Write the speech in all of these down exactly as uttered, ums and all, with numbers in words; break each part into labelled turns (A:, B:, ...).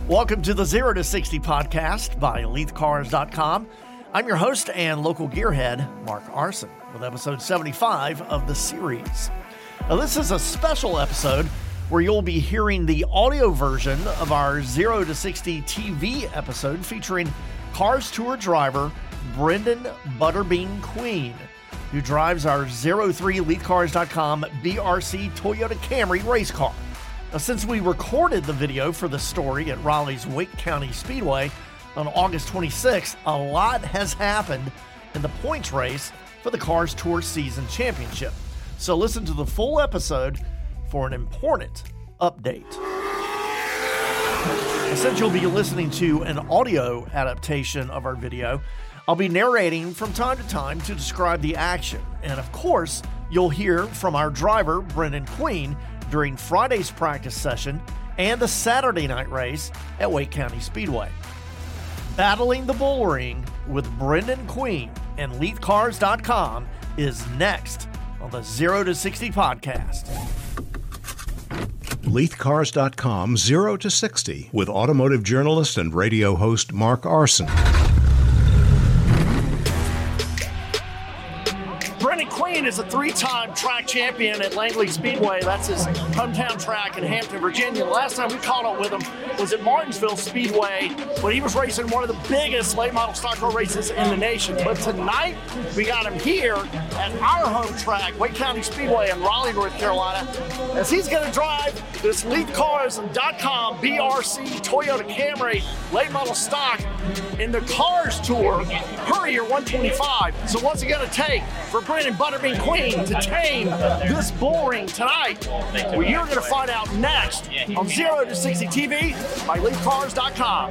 A: Welcome to the zero to sixty podcast by Elite Cars dot com. I'm your host and local gearhead, Mark Arson, with episode seventy-five of the series. Now, this is a special episode where you'll be hearing the audio version of our zero to sixty T V episode featuring Cars Tour driver Brendan Butterbean Queen, who drives our zero three Elite Cars dot com B R C Toyota Camry race car. Now, since we recorded the video for the story at Raleigh's Wake County Speedway on August twenty-sixth, a lot has happened in the points race for the Cars Tour Season Championship. So listen to the full episode for an important update. Since you'll be listening to an audio adaptation of our video, I'll be narrating from time to time to describe the action. And of course, you'll hear from our driver, Brendan Queen, during Friday's practice session and the Saturday night race at Wake County Speedway. Battling the Bull Ring with Brendan Queen and Elite Cars dot com is next on the zero to sixty podcast.
B: Elite Cars dot com zero to sixty with automotive journalist and radio host Mark Arson.
A: Brendan Queen is a three-time track champion at Langley Speedway. That's his hometown track in Hampton, Virginia. The last time we caught up with him was at Martinsville Speedway when he was racing one of the biggest late model stock car races in the nation. But tonight, we got him here at our home track, Wake County Speedway in Raleigh, North Carolina, as he's going to drive this Elite Cars dot com B R C Toyota Camry late model stock in the Cars Tour Courier one twenty-five. So what's it going to take for Brendan Butterbean Queen to tame this bull ring tonight? Well, you're going to find out next on zero to sixty T V by Elite Cars dot com.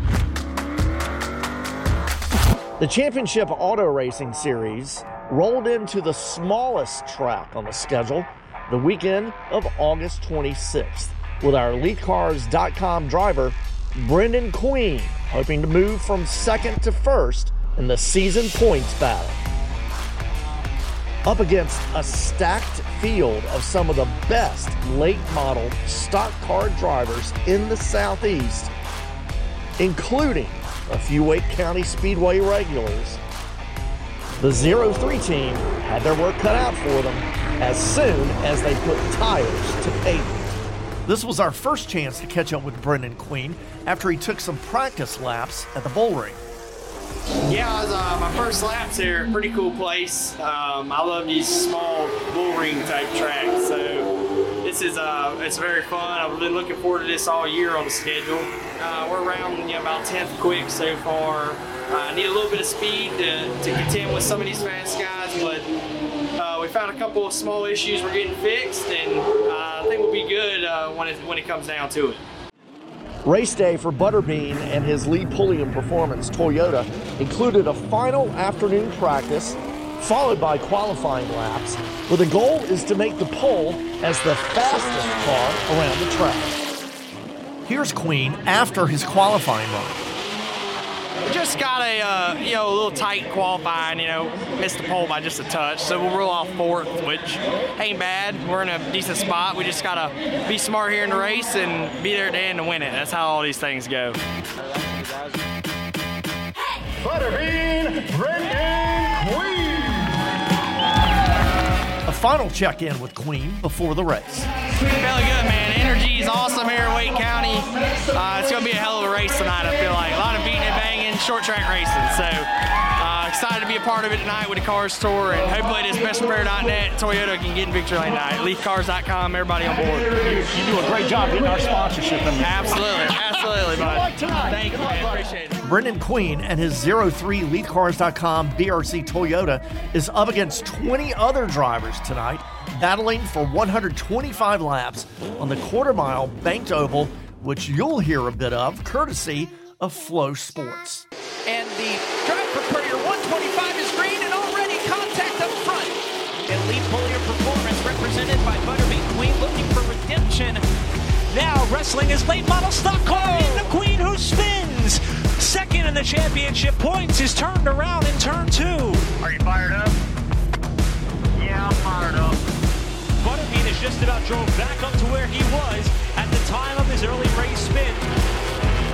A: The Championship Auto Racing Series rolled into the smallest track on the schedule the weekend of August twenty-sixth, with our Elite Cars dot com driver Brendan Queen hoping to move from second to first in the season points battle. Up against a stacked field of some of the best late model stock car drivers in the Southeast, including a few Wake County Speedway regulars, the zero three team had their work cut out for them as soon as they put tires to pavement. This was our first chance to catch up with Brendan Queen after he took some practice laps at the bull ring.
C: Yeah, it was uh, my first laps here. Pretty cool place. Um, I love these small bull ring type tracks. So this is uh, it's very fun. I've been looking forward to this all year on the schedule. Uh, we're around you know, about tenth quick so far. I uh, need a little bit of speed to, to contend with some of these fast guys, but uh, we found a couple of small issues we're getting fixed, and uh, I think we'll be good uh, when it when it comes down to it.
A: Race day for Butterbean and his Lee Pulliam Performance Toyota included a final afternoon practice followed by qualifying laps, where the goal is to make the pole as the fastest car around the track. Here's Queen after his qualifying run.
C: We just got a uh, you know a little tight qualifying, you know, missed the pole by just a touch, so we'll roll off fourth, which ain't bad. We're in a decent spot. We just gotta be smart here in the race and be there at the end to win it. That's how all these things go.
A: Butterbean, Brendan Queen. A final check-in with Queen before the race.
C: Feeling good, man. Energy is awesome here in Wake County. Uh, it's going to be a hell of a race tonight, I feel like. A lot of beating and banging, short track racing. So uh, excited to be a part of it tonight with the Cars Tour, and hopefully this best prepare dot net Toyota can get in victory lane tonight. Elite Cars dot com, everybody on board.
A: You, you do a great job getting our sponsorship. In
C: absolutely, absolutely, bud. Thank you, man. Appreciate it.
A: Brendan Queen and his zero three Elite Cars dot com B R C Toyota is up against twenty other drivers tonight, battling for one hundred twenty-five laps on the quarter mile banked oval, which you'll hear a bit of courtesy of Flow Sports.
D: And the drive for Courier one twenty-five is green and already contact up front. Elite Pulliam Performance represented by Butterbean Queen looking for redemption. Now wrestling his late model stock car in the Queen who spins. Second in the championship points is turned around in turn two.
E: Are you fired up? Yeah, I'm fired up.
D: Butterbean has just about drove back up to where he was at the time of his early race spin.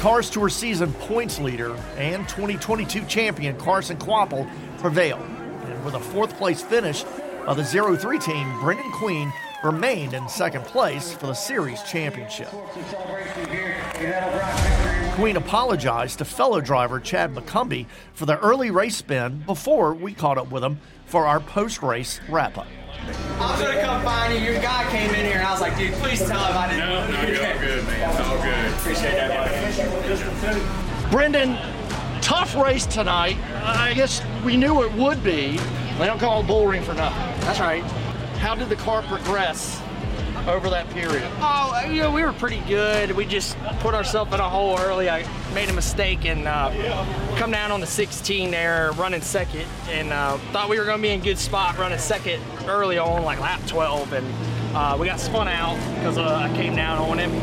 A: Cars Tour season points leader and twenty twenty-two champion Carson Kvapil prevailed. And with a fourth place finish of the zero three team, Brendan Queen remained in second place for the series championship. Queen apologized to fellow driver Chad McCumbee for the early race spin before we caught up with him for our post-race wrap-up.
F: I was going to come find you. Your guy came in here, and I was like, dude, please tell him I didn't.
G: No, no, you're all good, man. It's all good.
F: Appreciate that, buddy.
H: Brendan, tough race tonight. I guess we knew it would be. They don't call it bull ring for nothing.
F: That's right.
H: How did the car progress over that period?
F: Oh, you know, we were pretty good. We just put ourselves in a hole early. I made a mistake and uh, come down on the sixteen there, running second, and uh, thought we were going to be in a good spot running second early on, like lap twelve, and uh, we got spun out because uh, I came down on him.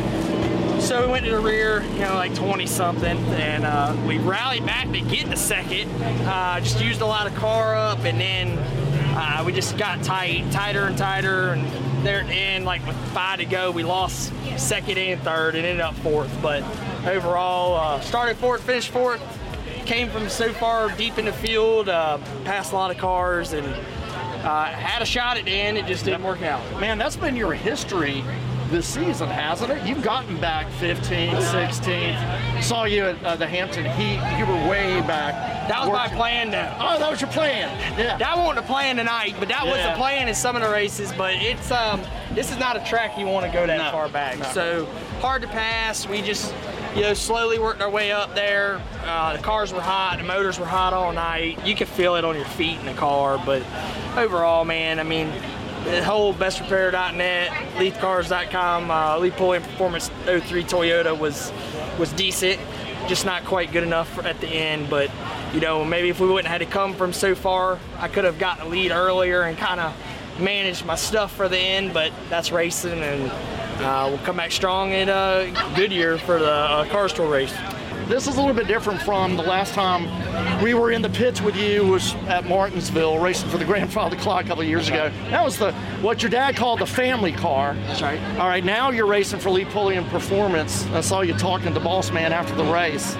F: So we went to the rear, you know, like twenty something, and uh, we rallied back to get the second. Uh, just used a lot of car up, and then uh, we just got tight, tighter and tighter, and there at the end, like with five to go, we lost second and third and ended up fourth. But overall, uh, started fourth, finished fourth, came from so far deep in the field, uh, passed a lot of cars, and uh, had a shot at the end. It just didn't work out.
H: Man, that's been your history this season, hasn't it? You've gotten back fifteenth, sixteenth. Saw you at uh, the Hampton Heat. You were way back.
F: That was
H: working.
F: my plan, though.
H: Oh, that was your plan. Yeah.
F: That wasn't the plan tonight, but that was
H: Yeah.
F: the plan in some of the races. But it's um, this is not a track you want to go that
H: No,
F: far back.
H: no.
F: So hard to pass. We just, you know, slowly worked our way up there. Uh, the cars were hot. The motors were hot all night. You could feel it on your feet in the car. But overall, man, I mean, the whole best repair dot net, leith cars dot com, uh, Leith Pulliam Performance oh three Toyota was was decent, just not quite good enough for, at the end. But you know, maybe if we wouldn't have had to come from so far, I could have gotten a lead earlier and kind of managed my stuff for the end. But that's racing, and uh, we'll come back strong at uh, Goodyear for the uh, Cars Tour race.
H: This is a little bit different from the last time we were in the pits with you, was at Martinsville racing for the Grandfather Clock a couple of years ago. That was the what your dad called the family car.
F: That's right.
H: All right, now you're racing for Leith Pulliam Performance. I saw you talking to Boss Man after the race.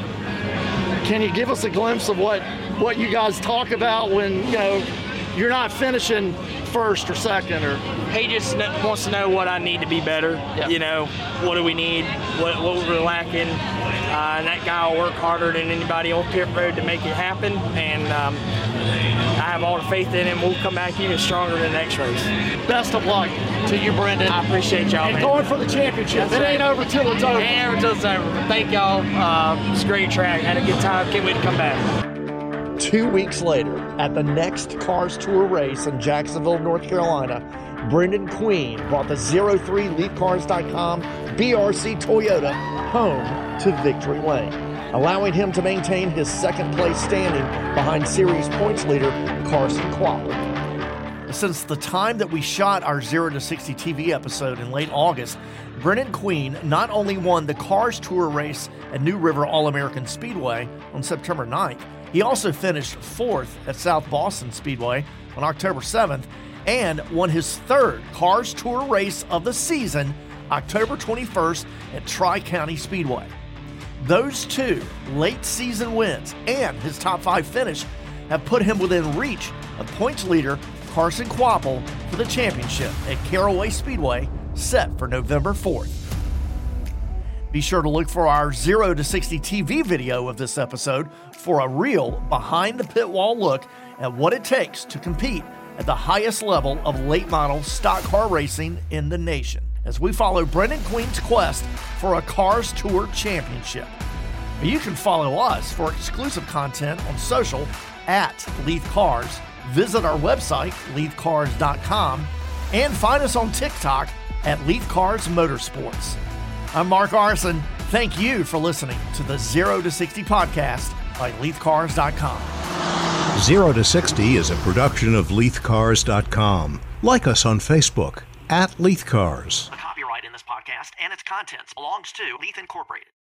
H: Can you give us a glimpse of what what you guys talk about when, you know, you're not finishing first or second? Or
F: He just kn- wants to know what I need to be better.
H: Yeah.
F: You know, what do we need? What, what we're lacking? Uh, and that guy will work harder than anybody on pit road to make it happen. And um, I have all the faith in him. We'll come back even stronger in the next race.
H: best of luck to you, Brendan.
F: I appreciate y'all,
H: And
F: man.
H: going for the championship.
F: That's
H: it ain't
F: right.
H: over till it's over.
F: Ain't ever till it's over. But thank y'all. Uh, it's a great track. Had a good time. Can't wait to come back.
A: Two weeks later, at the next Cars Tour race in Jacksonville, North Carolina, Brendan Queen brought the zero three leith cars dot com B R C Toyota home to victory lane, allowing him to maintain his second place standing behind series points leader Carson Kvapil. Since the time that we shot our zero to sixty T V episode in late August, Brendan Queen not only won the Cars Tour race at New River All-American Speedway on September ninth, he also finished fourth at South Boston Speedway on October seventh and won his third Cars Tour race of the season, October twenty-first at Tri-County Speedway. Those two late season wins and his top five finish have put him within reach of points leader Carson Kvapil for the championship at Caraway Speedway, set for November fourth. Be sure to look for our zero to sixty T V video of this episode for a real behind the pit wall look at what it takes to compete at the highest level of late model stock car racing in the nation, as we follow Brendan Queen's quest for a Cars Tour championship. You can follow us for exclusive content on social at Leith Cars, visit our website, leith cars dot com, and find us on TikTok at Leith Cars Motorsports. I'm Mark Arson. Thank you for listening to the zero to sixty podcast by leith cars dot com.
B: zero to sixty is a production of leith cars dot com. Like us on Facebook at Leith Cars.
A: The copyright in this podcast and its contents belongs to Leith Incorporated.